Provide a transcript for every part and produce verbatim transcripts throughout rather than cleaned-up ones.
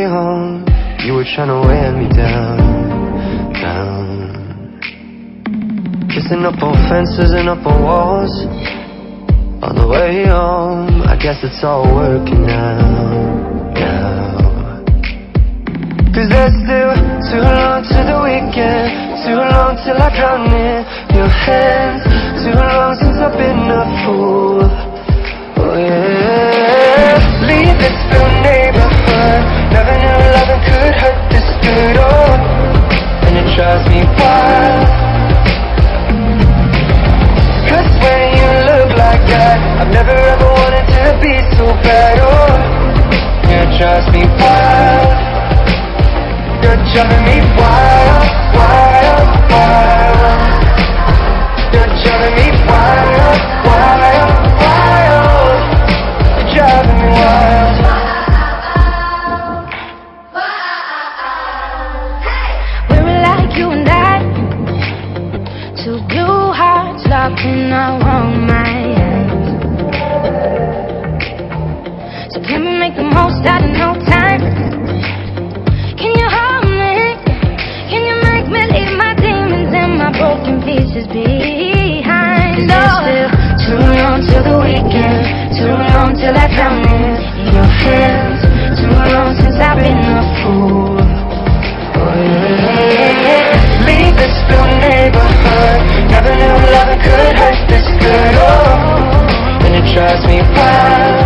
home, you were trying to wear me down, down. Kissing up on fences and up on walls. On the way home, I guess it's all working out, now. Cause there's still too long to the weekend, too long till I count in your hands, too long since I've been a fool. Oh yeah. Leave this little neighborhood, never knew loving could hurt this good. Oh, and it drives me wild. Cause when you look like that, I've never ever wanted to be so bad. Oh, it drives me wild. You're driving me wild, wild, wild. You're driving me wild, wild, wild. You're driving me wild. We were like you and I, two blue hearts locked in our own minds. So can we make the most out of no time? Can you hold me? Can you make me leave my demons and my broken pieces behind? No, too long till the weekend, too long till I drown in your hands, too long since I've been a fool. Oh yeah. Leave this little neighborhood, never knew loving could hurt this good. Oh, and it drives me wild.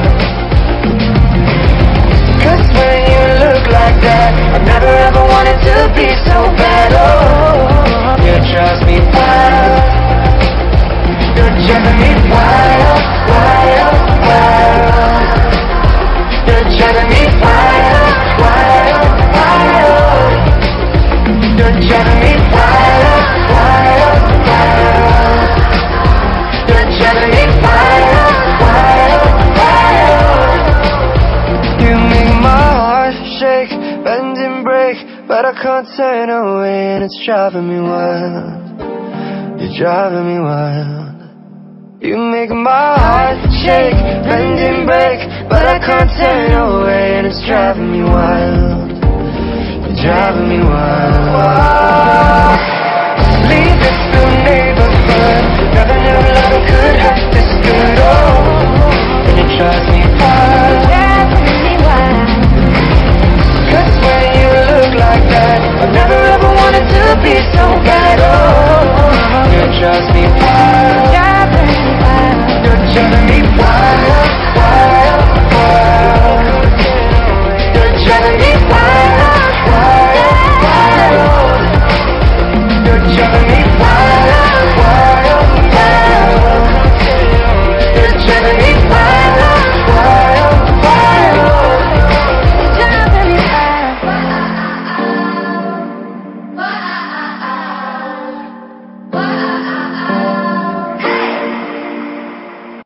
Cause when you look like that, I've never ever wanted to be so bad. Oh, you drive me wild. You're driving me wild, wild, wild. You're driving me wild, wild, wild. You're driving me wild, wild, wild. You're driving me wild, wild, wild. You make my heart shake, bend and break, but I can't turn away, and it's driving me wild. You're driving me wild. You make my heart shake, bend and break, but I can't turn away, and it's driving me wild. You're driving me wild.